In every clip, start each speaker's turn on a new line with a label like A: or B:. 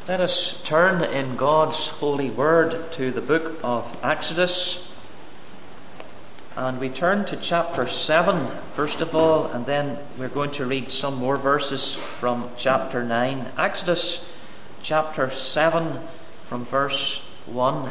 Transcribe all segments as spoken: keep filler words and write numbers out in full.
A: Let us turn in God's holy word to the book of Exodus. And we turn to chapter seven, first of all, and then we're going to read some more verses from chapter nine. Exodus chapter seven, from verse one.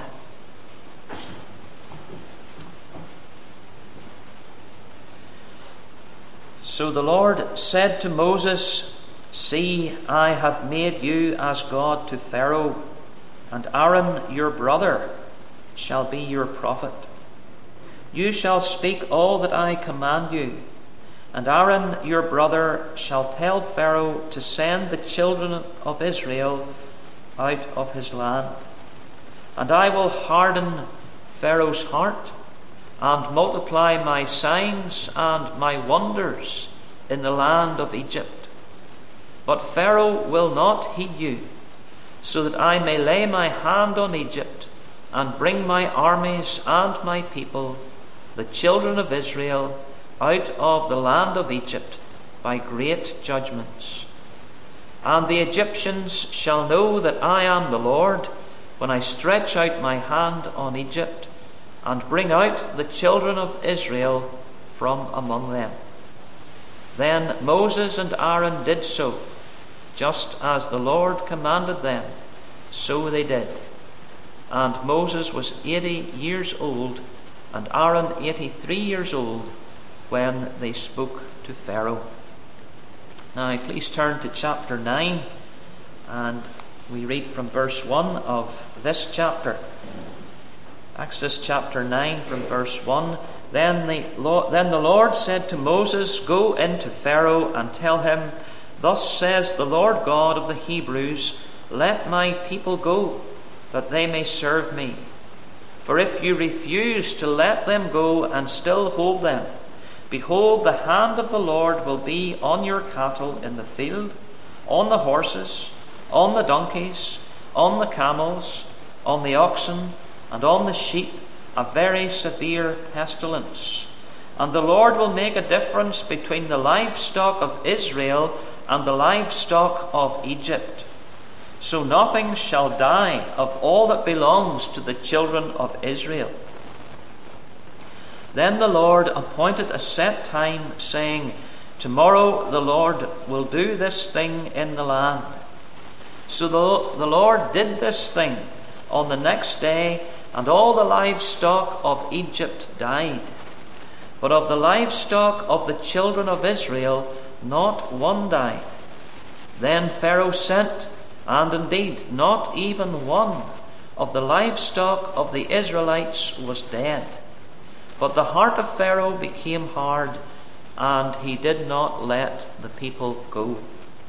A: So the Lord said to Moses, "See, I have made you as God to Pharaoh, and Aaron your brother shall be your prophet. You shall speak all that I command you, and Aaron your brother shall tell Pharaoh to send the children of Israel out of his land. And I will harden Pharaoh's heart, and multiply my signs and my wonders in the land of Egypt. But Pharaoh will not heed you, so that I may lay my hand on Egypt, and bring my armies and my people, the children of Israel, out of the land of Egypt by great judgments. And the Egyptians shall know that I am the Lord, when I stretch out my hand on Egypt, and bring out the children of Israel from among them." Then Moses and Aaron did so, just as the Lord commanded them, so they did. And Moses was eighty years old, and Aaron eighty-three years old, when they spoke to Pharaoh. Now please turn to chapter nine, and we read from verse one of this chapter. Exodus chapter nine, from verse one. Then the, Lord, then the Lord said to Moses, "Go into Pharaoh and tell him, Thus says the Lord God of the Hebrews, Let my people go, that they may serve me. For if you refuse to let them go and still hold them, behold, the hand of the Lord will be on your cattle in the field, on the horses, on the donkeys, on the camels, on the oxen, and on the sheep, a very severe pestilence. And the Lord will make a difference between the livestock of Israel and the livestock of Egypt. So nothing shall die of all that belongs to the children of Israel." Then the Lord appointed a set time, saying, "Tomorrow the Lord will do this thing in the land." So the, the Lord did this thing on the next day, and all the livestock of Egypt died. But of the livestock of the children of Israel, not one died. Then Pharaoh sent, and indeed not even one of the livestock of the Israelites was dead. But the heart of Pharaoh became hard, and he did not let the people go.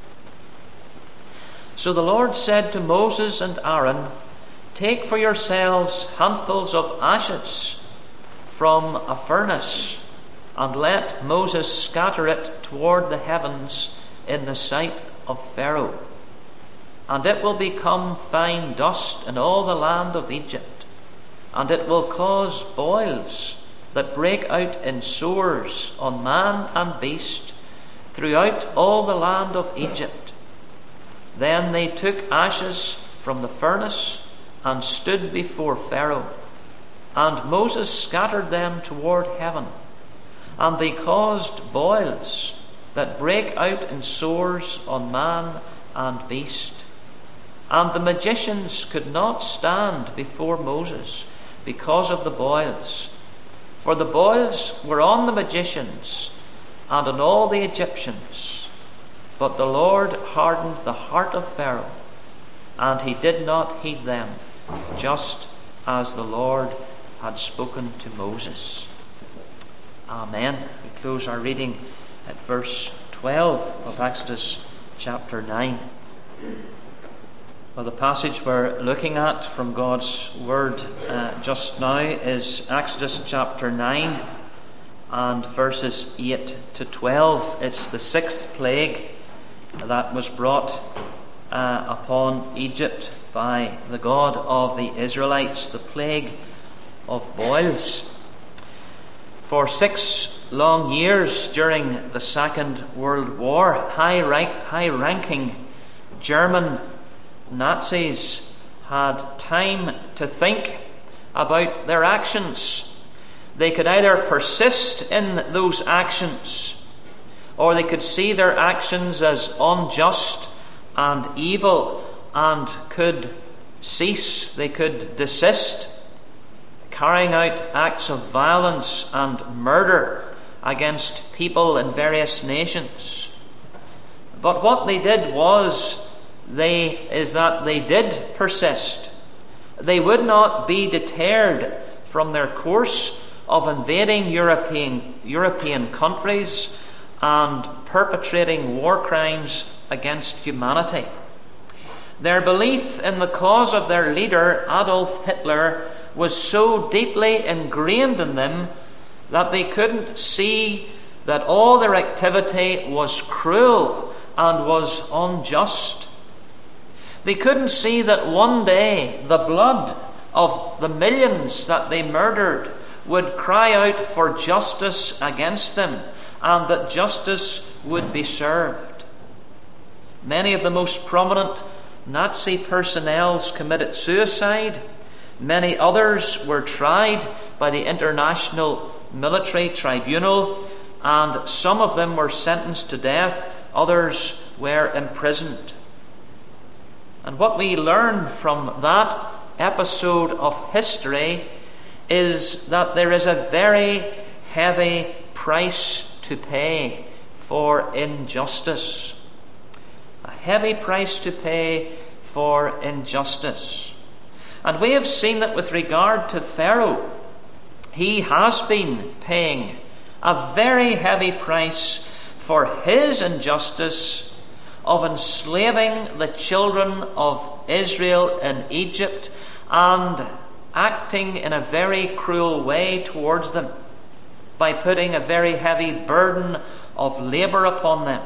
A: So the Lord said to Moses and Aaron, "Take for yourselves handfuls of ashes from a furnace, and let Moses scatter it toward the heavens in the sight of Pharaoh. And it will become fine dust in all the land of Egypt, and it will cause boils that break out in sores on man and beast throughout all the land of Egypt." Then they took ashes from the furnace and stood before Pharaoh. And Moses scattered them toward heaven, and they caused boils that break out in sores on man and beast. And the magicians could not stand before Moses because of the boils, for the boils were on the magicians and on all the Egyptians. But the Lord hardened the heart of Pharaoh, and he did not heed them, just as the Lord had spoken to Moses. Amen. We close our reading at verse twelve of Exodus chapter nine. Well, the passage we're looking at from God's Word uh, just now is Exodus chapter nine and verses eight to twelve. It's the sixth plague that was brought uh, upon Egypt by the God of the Israelites, the plague of boils. For six long years during the Second World War, high-ranking German Nazis had time to think about their actions. They could either persist in those actions, or they could see their actions as unjust and evil and could cease, they could desist, carrying out acts of violence and murder against people in various nations. But what they did was, they is that they did persist. They would not be deterred from their course of invading European, European countries and perpetrating war crimes against humanity. Their belief in the cause of their leader, Adolf Hitler, was so deeply ingrained in them that they couldn't see that all their activity was cruel and was unjust. They couldn't see that one day the blood of the millions that they murdered would cry out for justice against them, and that justice would be served. Many of the most prominent Nazi personnel committed suicide. Many others were tried by the International Military Tribunal, and some of them were sentenced to death, others were imprisoned. And what we learn from that episode of history is that there is a very heavy price to pay for injustice. A heavy price to pay for injustice. And we have seen that with regard to Pharaoh, he has been paying a very heavy price for his injustice of enslaving the children of Israel in Egypt and acting in a very cruel way towards them by putting a very heavy burden of labour upon them.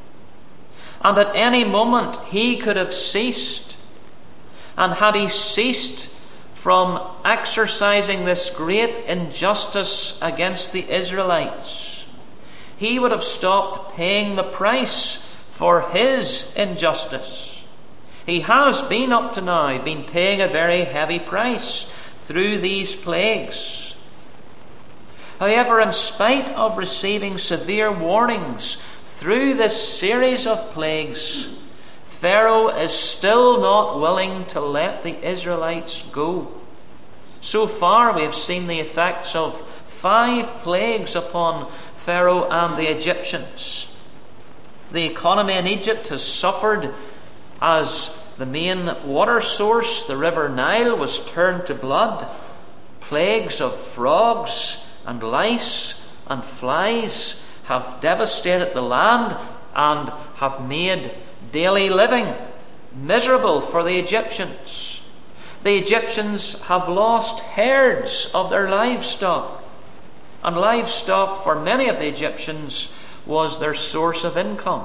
A: And at any moment he could have ceased. And had he ceased from exercising this great injustice against the Israelites, he would have stopped paying the price for his injustice. He has been up to now been paying a very heavy price through these plagues. However, in spite of receiving severe warnings through this series of plagues, Pharaoh is still not willing to let the Israelites go. So far we have seen the effects of five plagues upon Pharaoh and the Egyptians. The economy in Egypt has suffered as the main water source, the river Nile, was turned to blood. Plagues of frogs and lice and flies have devastated the land and have made daily living miserable for the Egyptians. The Egyptians have lost herds of their livestock, and livestock for many of the Egyptians was their source of income.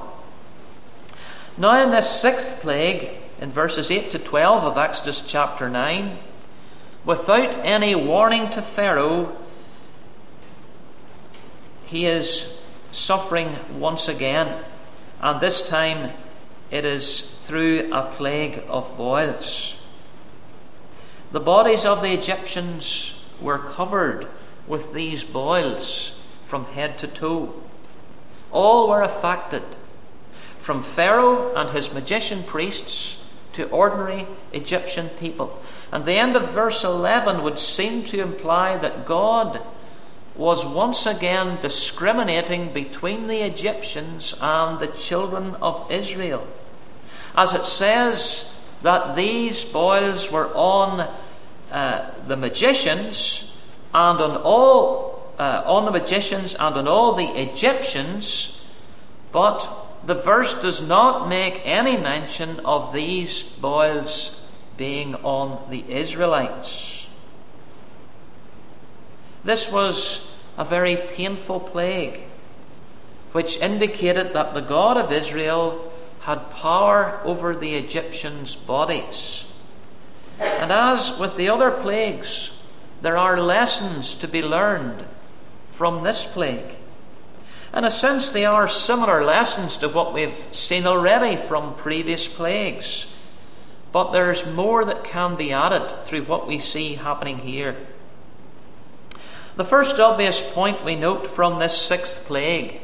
A: Now in this sixth plague, in verses eight to twelve of Exodus chapter nine, without any warning to Pharaoh, he is suffering once again, and this time it is through a plague of boils. The bodies of the Egyptians were covered with these boils from head to toe. All were affected, from Pharaoh and his magician priests to ordinary Egyptian people. And the end of verse eleven would seem to imply that God was once again discriminating between the Egyptians and the children of Israel, as it says that these boils were on uh, the magicians and on all uh, on the magicians and on all the Egyptians, but the verse does not make any mention of these boils being on the Israelites. This was a very painful plague, which indicated that the God of Israel had power over the Egyptians' bodies. And as with the other plagues, there are lessons to be learned from this plague. In a sense, they are similar lessons to what we've seen already from previous plagues. But there's more that can be added through what we see happening here. The first obvious point we note from this sixth plague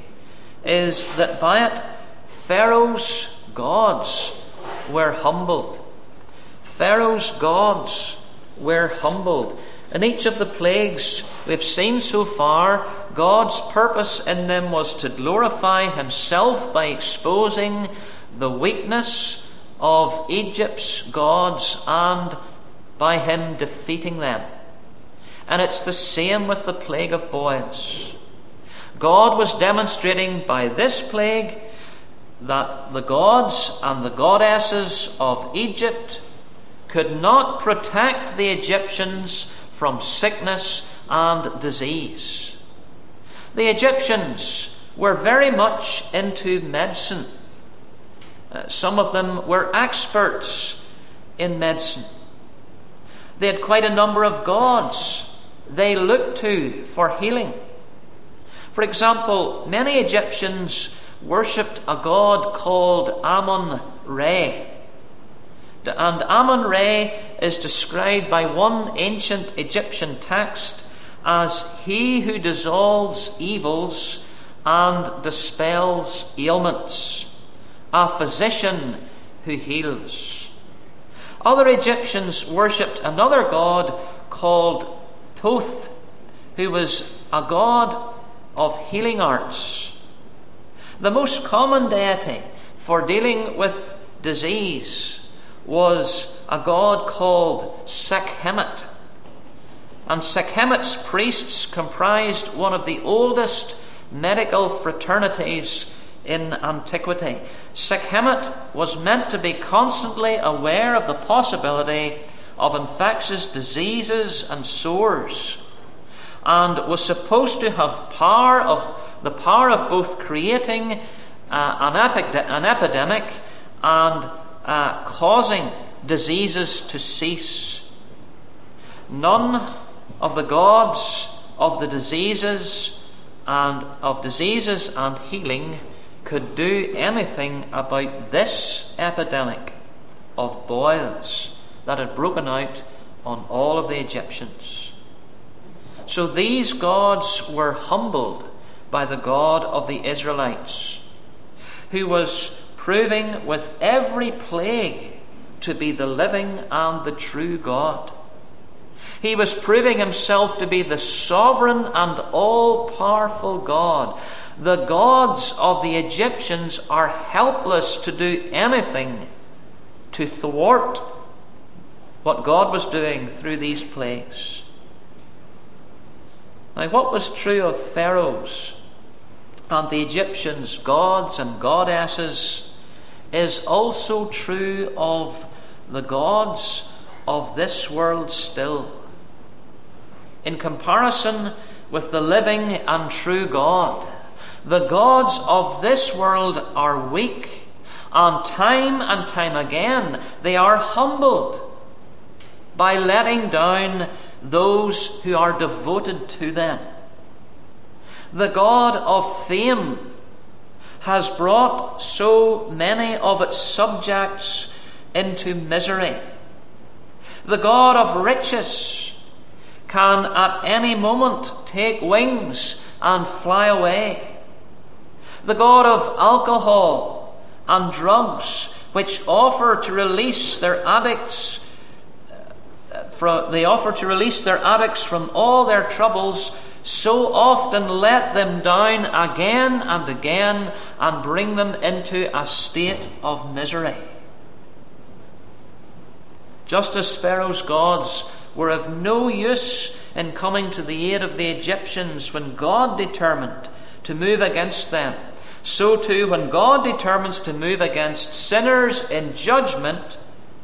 A: is that by it, Pharaoh's gods were humbled. Pharaoh's gods were humbled. In each of the plagues we've seen so far, God's purpose in them was to glorify himself by exposing the weakness of Egypt's gods and by him defeating them. And it's the same with the plague of boils. God was demonstrating by this plague that the gods and the goddesses of Egypt could not protect the Egyptians from sickness and disease. The Egyptians were very much into medicine. Uh, some of them were experts in medicine. They had quite a number of gods they looked to for healing. For example, many Egyptians worshipped a god called Amun-Re. And Amun-Re is described by one ancient Egyptian text as he who dissolves evils and dispels ailments, a physician who heals. Other Egyptians worshipped another god called Thoth, who was a god of healing arts. The most common deity for dealing with disease was a god called Sekhmet. And Sekhmet's priests comprised one of the oldest medical fraternities in antiquity. Sekhmet was meant to be constantly aware of the possibility of infectious diseases and sores, and was supposed to have power of the power of both creating uh, an, epi- an epidemic and uh, causing diseases to cease. None of the gods of the diseases and of diseases and healing could do anything about this epidemic of boils that had broken out on all of the Egyptians. So these gods were humbled by the God of the Israelites, who was proving with every plague to be the living and the true God. He was proving himself to be the sovereign and all-powerful God. The gods of the Egyptians are helpless to do anything to thwart what God was doing through these plagues. Now, what was true of Pharaoh's and the Egyptians' gods and goddesses is also true of the gods of this world still. In comparison with the living and true God, the gods of this world are weak, and time and time again they are humbled by letting down those who are devoted to them. The God of fame has brought so many of its subjects into misery. The God of riches can at any moment take wings and fly away. The God of alcohol and drugs, which offer to release their addicts from, they offer to release their addicts from all their troubles, so often let them down again and again and bring them into a state of misery. Just as Pharaoh's gods were of no use in coming to the aid of the Egyptians when God determined to move against them, so too when God determines to move against sinners in judgment,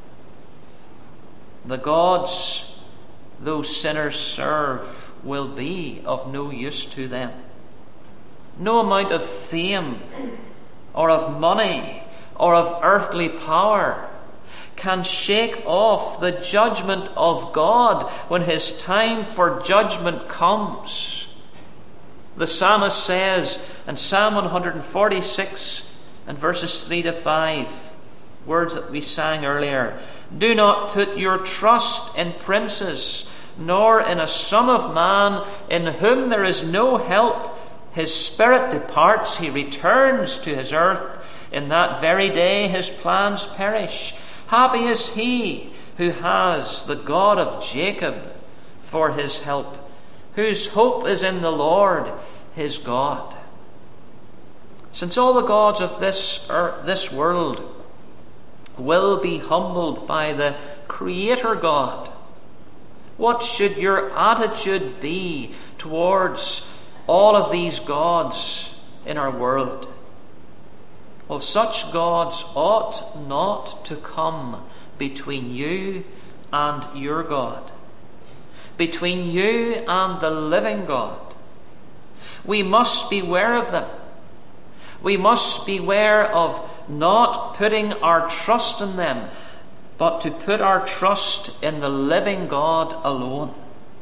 A: the gods those sinners serve will be of no use to them. No amount of fame or of money or of earthly power can shake off the judgment of God when his time for judgment comes. The psalmist says in Psalm one forty-six and verses three to five, Words that we sang earlier. Do not put your trust in princes, nor in a son of man, in whom there is no help. His spirit departs, he returns to his earth. In that very day his plans perish. Happy is he who has the God of Jacob for his help, whose hope is in the Lord his God. Since all the gods of this earth, this world will be humbled by the Creator God, what should your attitude be towards all of these gods in our world? Well, such gods ought not to come between you and your God, between you and the living God. We must beware of them. We must beware of not putting our trust in them, but to put our trust in the living God alone.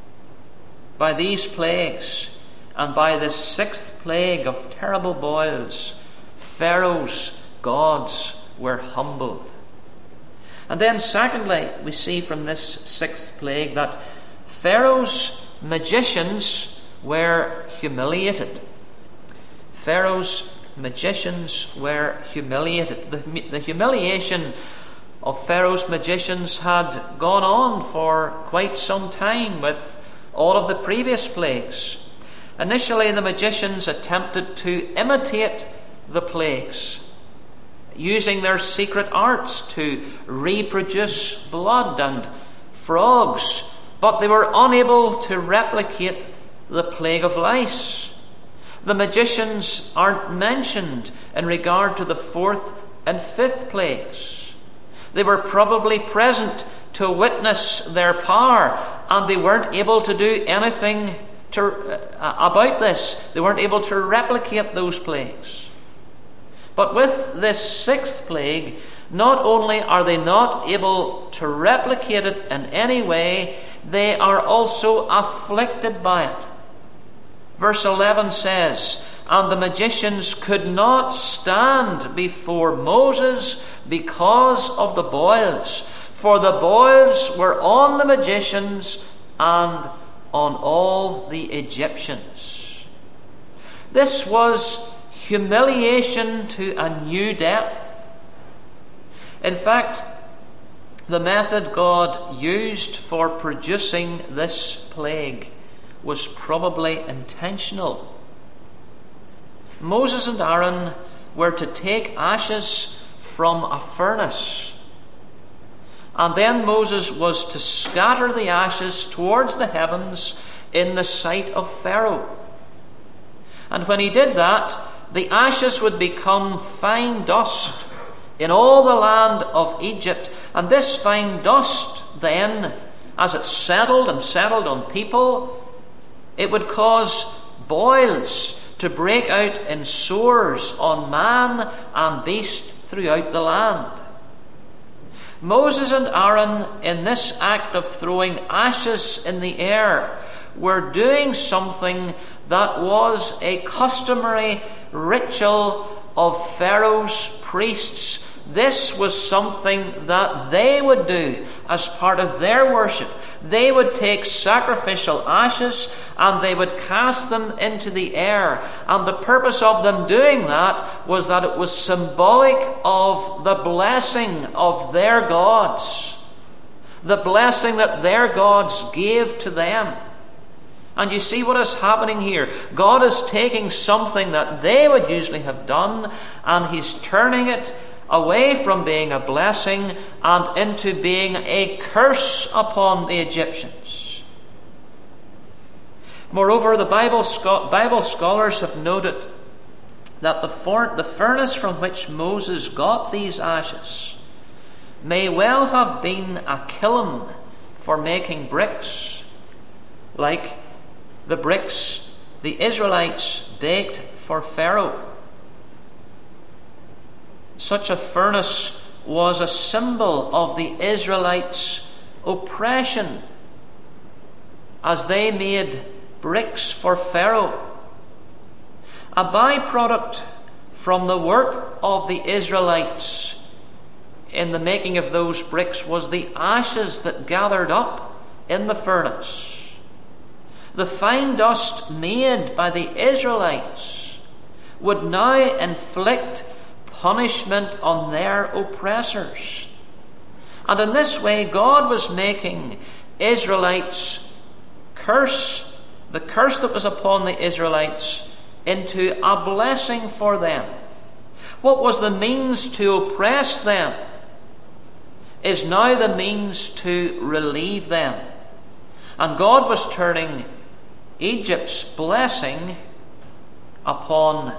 A: By these plagues, and by the sixth plague of terrible boils, Pharaoh's gods were humbled. And then secondly, we see from this sixth plague that Pharaoh's magicians were humiliated. Pharaoh's magicians were humiliated. The, the humiliation of Pharaoh's magicians had gone on for quite some time with all of the previous plagues. Initially, the magicians attempted to imitate the plagues, using their secret arts to reproduce blood and frogs, but they were unable to replicate the plague of lice. The magicians aren't mentioned in regard to the fourth and fifth plagues. They were probably present to witness their power, and they weren't able to do anything to, uh, about this. They weren't able to replicate those plagues. But with this sixth plague, not only are they not able to replicate it in any way, they are also afflicted by it. Verse eleven says, and the magicians could not stand before Moses because of the boils, for the boils were on the magicians and on all the Egyptians. This was humiliation to a new depth. In fact, the method God used for producing this plague was probably intentional. Moses and Aaron were to take ashes from a furnace, and then Moses was to scatter the ashes towards the heavens in the sight of Pharaoh. And when he did that, the ashes would become fine dust in all the land of Egypt. And this fine dust then, as it settled and settled on people, it would cause boils to break out in sores on man and beast throughout the land. Moses and Aaron, in this act of throwing ashes in the air, were doing something that was a customary ritual of Pharaoh's priests. This was something that they would do as part of their worship. They would take sacrificial ashes and they would cast them into the air. And the purpose of them doing that was that it was symbolic of the blessing of their gods, the blessing that their gods gave to them. And you see what is happening here. God is taking something that they would usually have done, and he's turning it away from being a blessing and into being a curse upon the Egyptians. Moreover, the Bible, scho- Bible scholars have noted that the, for- the furnace from which Moses got these ashes may well have been a kiln for making bricks, like the bricks the Israelites baked for Pharaoh. Such a furnace was a symbol of the Israelites' oppression as they made bricks for Pharaoh. A byproduct from the work of the Israelites in the making of those bricks was the ashes that gathered up in the furnace. The fine dust made by the Israelites would now inflict punishment on their oppressors. And in this way, God was making Israelites curse, the curse that was upon the Israelites, into a blessing for them. What was the means to oppress them is now the means to relieve them. And God was turning Egypt's blessing upon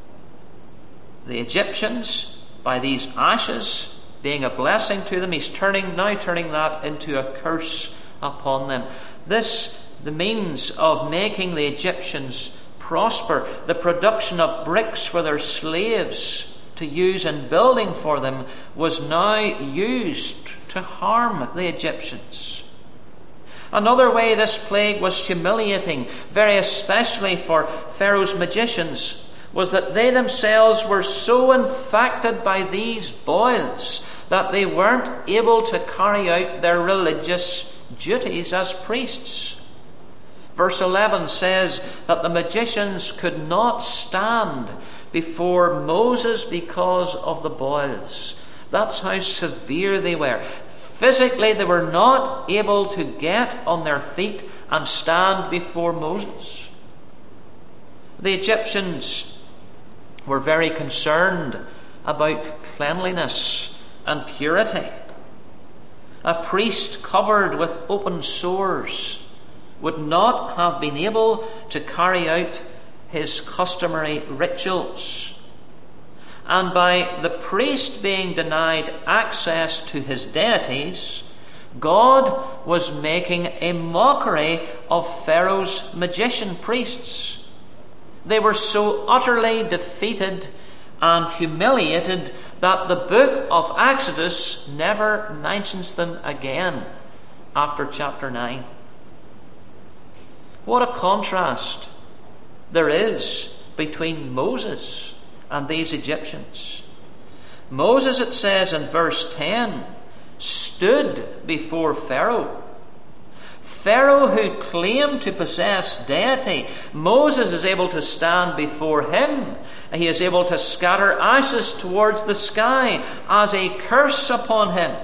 A: the Egyptians by these ashes being a blessing to them. He's turning now turning that into a curse upon them. This, the means of making the Egyptians prosper, the production of bricks for their slaves to use in building for them, was now used to harm the Egyptians. Another way this plague was humiliating, very especially for Pharaoh's magicians, was that they themselves were so infected by these boils that they weren't able to carry out their religious duties as priests. Verse eleven says that the magicians could not stand before Moses because of the boils. That's how severe they were. Physically, they were not able to get on their feet and stand before Moses. The Egyptians were very concerned about cleanliness and purity. A priest covered with open sores would not have been able to carry out his customary rituals. And by the priest being denied access to his deities, God was making a mockery of Pharaoh's magician priests. They were so utterly defeated and humiliated that the book of Exodus never mentions them again after chapter nine. What a contrast there is between Moses and these Egyptians. Moses, it says in verse ten, stood before Pharaoh. Pharaoh, who claimed to possess deity, Moses is able to stand before him. He is able to scatter ashes towards the sky as a curse upon him.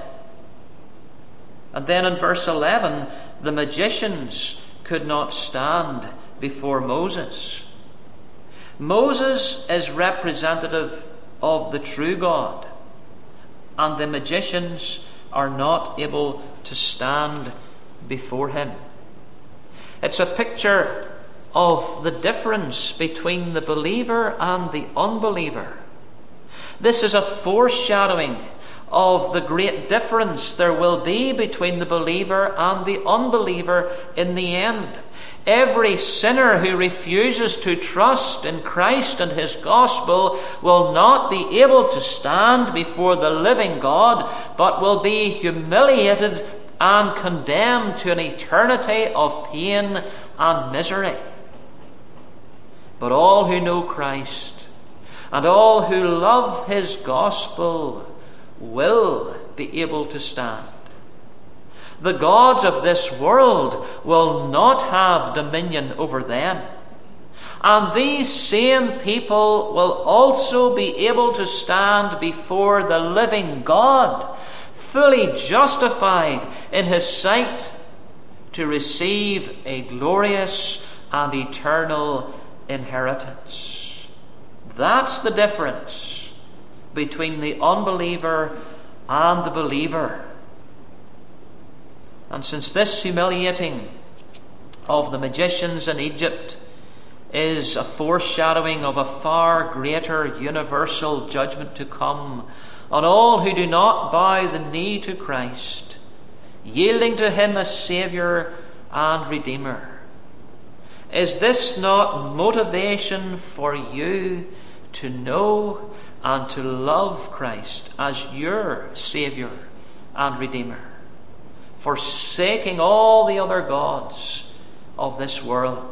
A: And then in verse eleven, the magicians could not stand before Moses. Moses is representative of the true God, and the magicians are not able to stand before him. It's a picture of the difference between the believer and the unbeliever. This is a foreshadowing of the great difference there will be between the believer and the unbeliever in the end. Every sinner who refuses to trust in Christ and his gospel will not be able to stand before the living God, but will be humiliated and condemned to an eternity of pain and misery. But all who know Christ and all who love his gospel will be able to stand. The gods of this world will not have dominion over them. And these same people will also be able to stand before the living God, fully justified in his sight, to receive a glorious and eternal inheritance. That's the difference between the unbeliever and the believer. And since this humiliating of the magicians in Egypt is a foreshadowing of a far greater universal judgment to come on all who do not bow the knee to Christ, yielding to him as Saviour and Redeemer, is this not motivation for you to know and to love Christ as your Saviour and Redeemer, forsaking all the other gods of this world?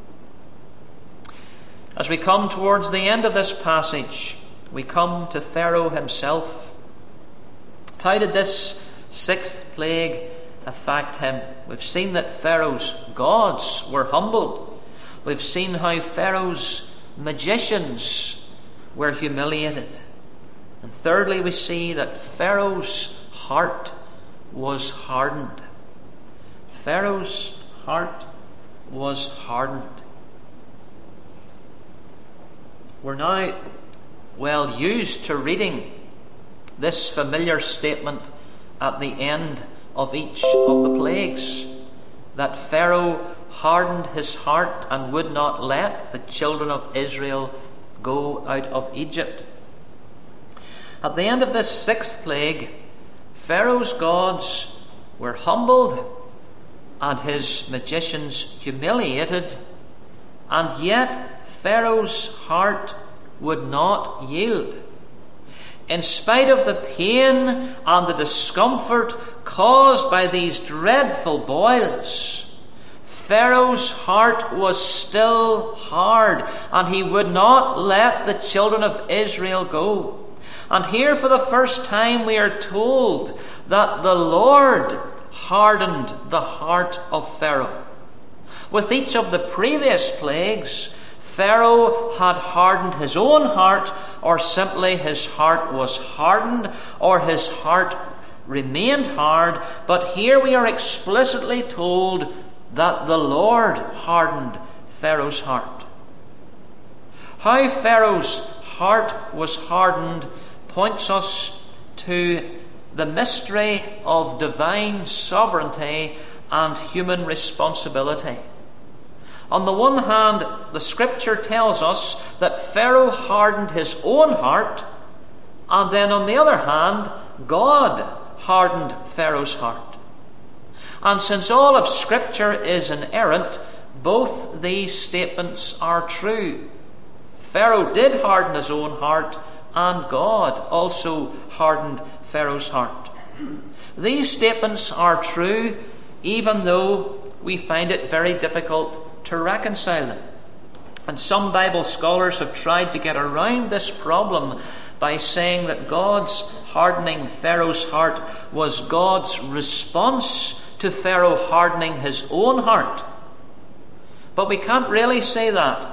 A: As we come towards the end of this passage, we come to Pharaoh himself, How did this sixth plague affect him? We've seen that Pharaoh's gods were humbled. We've seen how Pharaoh's magicians were humiliated. And thirdly, we see that Pharaoh's heart was hardened. Pharaoh's heart was hardened. We're now well used to reading this familiar statement at the end of each of the plagues, that Pharaoh hardened his heart and would not let the children of Israel go out of Egypt. At the end of this sixth plague, Pharaoh's gods were humbled and his magicians humiliated, and yet Pharaoh's heart would not yield. In spite of the pain and the discomfort caused by these dreadful boils, Pharaoh's heart was still hard, and he would not let the children of Israel go. And here for the first time we are told that the Lord hardened the heart of Pharaoh. With each of the previous plagues, Pharaoh had hardened his own heart, or simply his heart was hardened, or his heart remained hard. But here we are explicitly told that the Lord hardened Pharaoh's heart. How Pharaoh's heart was hardened points us to the mystery of divine sovereignty and human responsibility. On the one hand, the Scripture tells us that Pharaoh hardened his own heart, and then on the other hand, God hardened Pharaoh's heart. And since all of Scripture is inerrant, both these statements are true. Pharaoh did harden his own heart, and God also hardened Pharaoh's heart. These statements are true, even though we find it very difficult to reconcile them. And some Bible scholars have tried to get around this problem by saying that God's hardening Pharaoh's heart was God's response to Pharaoh hardening his own heart. But we can't really say that,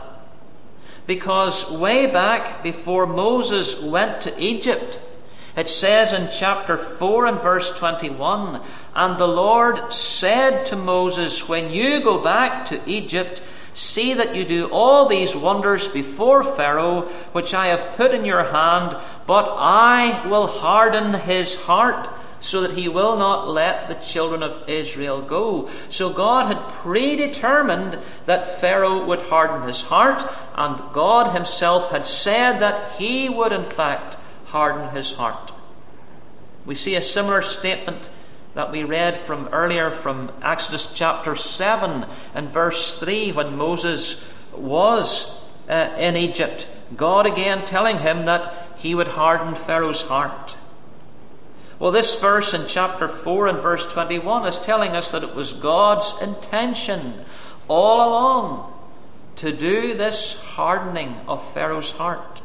A: because way back before Moses went to Egypt, it says in chapter four and verse twenty-one, "And the Lord said to Moses, when you go back to Egypt, see that you do all these wonders before Pharaoh, which I have put in your hand, but I will harden his heart, so that he will not let the children of Israel go." So God had predetermined that Pharaoh would harden his heart, and God himself had said that he would in fact harden his heart. We see a similar statement that we read from earlier from Exodus chapter seven and verse three, when Moses was uh, in Egypt. God again telling him that he would harden Pharaoh's heart. Well, this verse in chapter four and verse twenty-one is telling us that it was God's intention all along to do this hardening of Pharaoh's heart.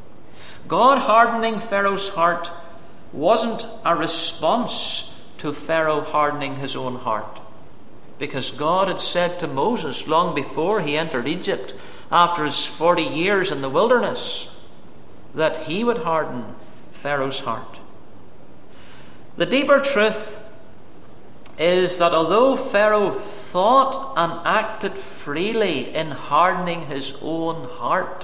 A: God hardening Pharaoh's heart wasn't a response to Pharaoh hardening his own heart, because God had said to Moses long before he entered Egypt, after his forty years in the wilderness, that he would harden Pharaoh's heart. The deeper truth is that although Pharaoh thought and acted freely in hardening his own heart,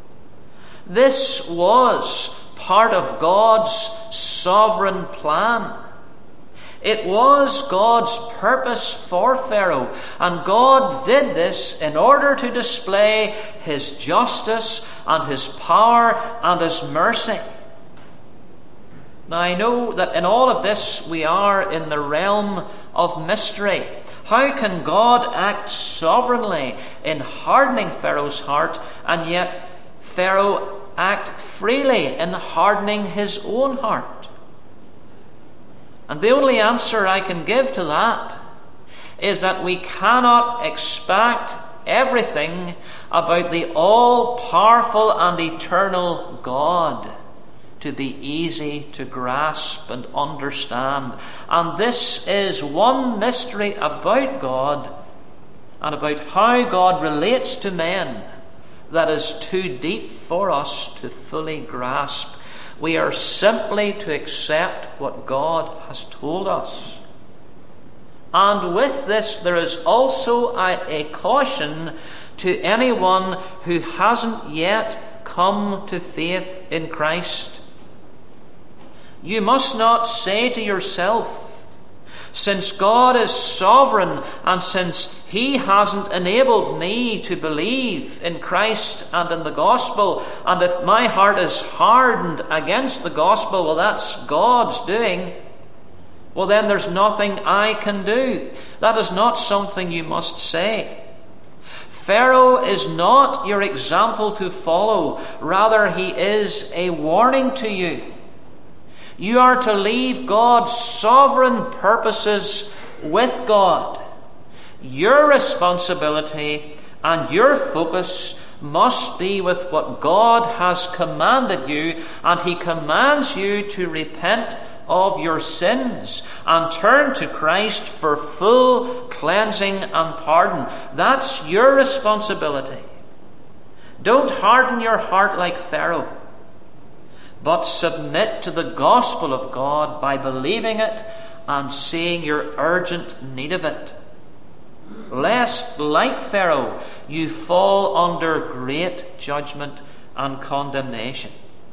A: this was part of God's sovereign plan. It was God's purpose for Pharaoh, and God did this in order to display his justice and his power and his mercy. Now, I know that in all of this we are in the realm of mystery. How can God act sovereignly in hardening Pharaoh's heart, and yet Pharaoh act freely in hardening his own heart? And the only answer I can give to that is that we cannot expect everything about the all-powerful and eternal God to be easy to grasp and understand. And this is one mystery about God and about how God relates to men that is too deep for us to fully grasp. We are simply to accept what God has told us. And with this, there is also a, a caution to anyone who hasn't yet come to faith in Christ. You must not say to yourself, since God is sovereign and since He hasn't enabled me to believe in Christ and in the gospel, and if my heart is hardened against the gospel, well, that's God's doing. Well, then there's nothing I can do. That is not something you must say. Pharaoh is not your example to follow. Rather, he is a warning to you. You are to leave God's sovereign purposes with God. Your responsibility and your focus must be with what God has commanded you, and He commands you to repent of your sins and turn to Christ for full cleansing and pardon. That's your responsibility. Don't harden your heart like Pharaoh, but submit to the gospel of God by believing it and seeing your urgent need of it. Lest, like Pharaoh, you fall under great judgment and condemnation.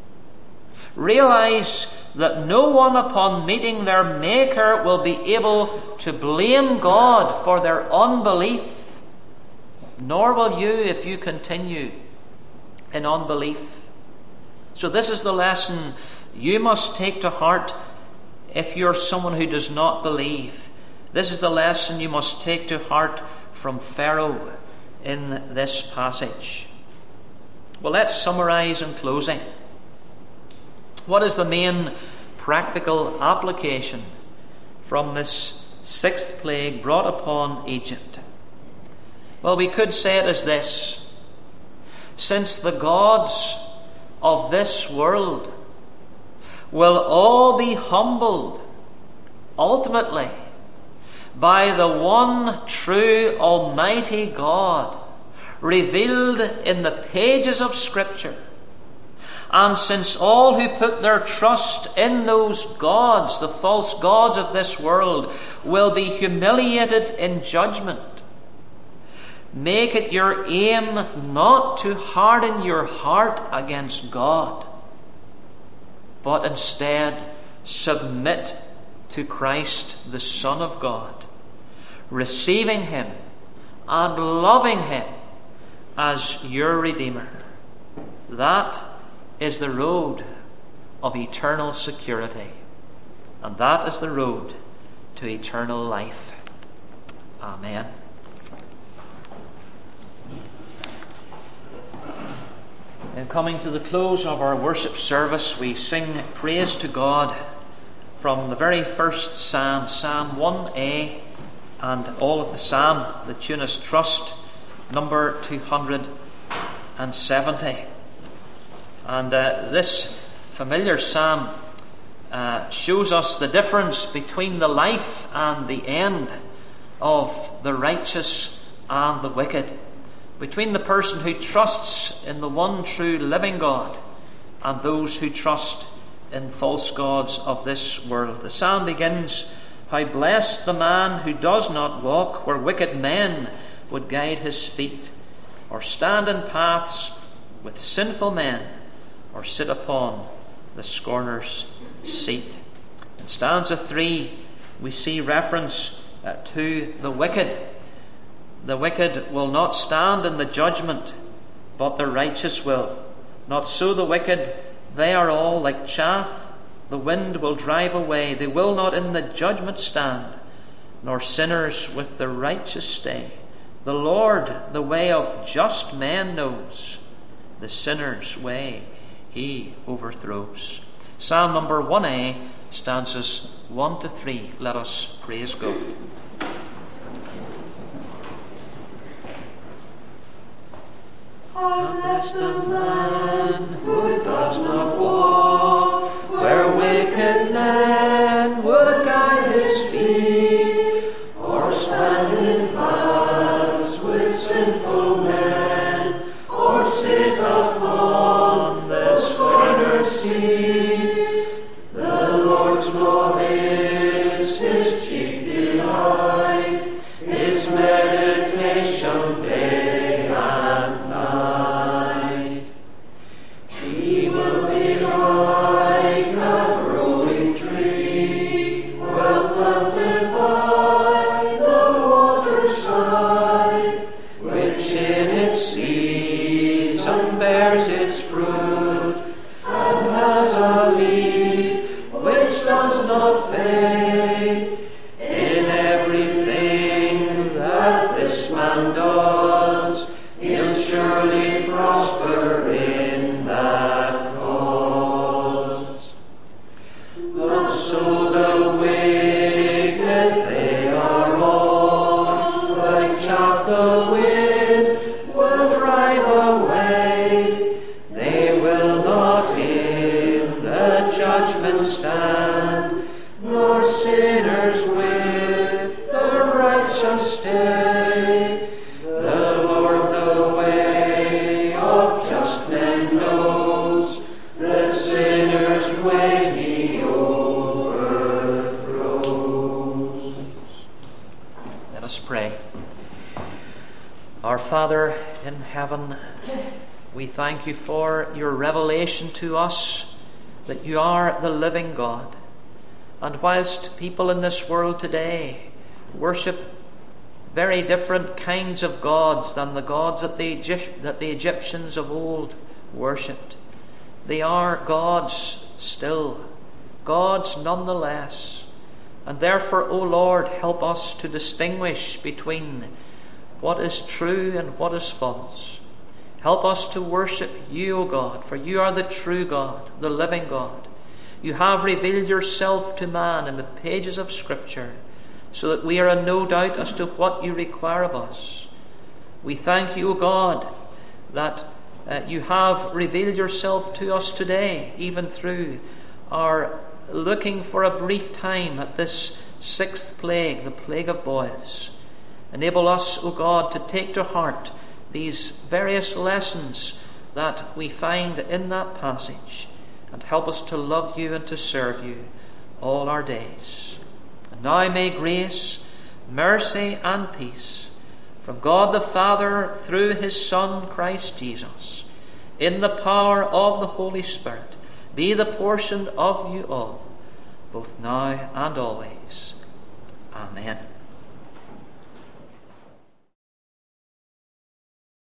A: Realize that no one upon meeting their Maker will be able to blame God for their unbelief, nor will you if you continue in unbelief. So this is the lesson you must take to heart if you're someone who does not believe. This is the lesson you must take to heart from Pharaoh in this passage. Well, let's summarize in closing. What is the main practical application from this sixth plague brought upon Egypt? Well, we could say it as this: since the gods of this world will all be humbled ultimately by the one true Almighty God revealed in the pages of Scripture, and since all who put their trust in those gods, the false gods of this world, will be humiliated in judgment, make it your aim not to harden your heart against God, but instead submit to Christ, the Son of God, receiving Him and loving Him as your Redeemer. That is the road of eternal security, and that is the road to eternal life. Amen. In coming to the close of our worship service, we sing praise to God from the very first psalm, Psalm one A, and all of the psalm, the tune is Trust, number two hundred seventy. And uh, this familiar psalm uh, shows us the difference between the life and the end of the righteous and the wicked, between the person who trusts in the one true living God and those who trust in false gods of this world. The psalm begins, "How blessed the man who does not walk where wicked men would guide his feet, or stand in paths with sinful men, or sit upon the scorner's seat." In stanza three, we see reference uh, to the wicked. The wicked will not stand in the judgment, but the righteous will. Not so the wicked, they are all like chaff, the wind will drive away. They will not in the judgment stand, nor sinners with the righteous stay. The Lord the way of just men knows, the sinner's way He overthrows. Psalm number one A, stanzas one to three. Let us praise God.
B: How blessed the man who does not walk
A: Father in heaven, we thank you for your revelation to us that you are the living God. And whilst people in this world today worship very different kinds of gods than the gods that the, Egypt, that the Egyptians of old worshipped, they are gods still, gods nonetheless. And therefore, O Lord, help us to distinguish between what is true and what is false. Help us to worship you, O God, for you are the true God, the living God. You have revealed yourself to man in the pages of Scripture, so that we are in no doubt as to what you require of us. We thank you, O God, that uh, you have revealed yourself to us today, even through our looking for a brief time at this sixth plague, the plague of boils. Enable us, O God, to take to heart these various lessons that we find in that passage, and help us to love you and to serve you all our days. And now may grace, mercy, and peace from God the Father through his Son Christ Jesus, in the power of the Holy Spirit, be the portion of you all, both now and always. Amen.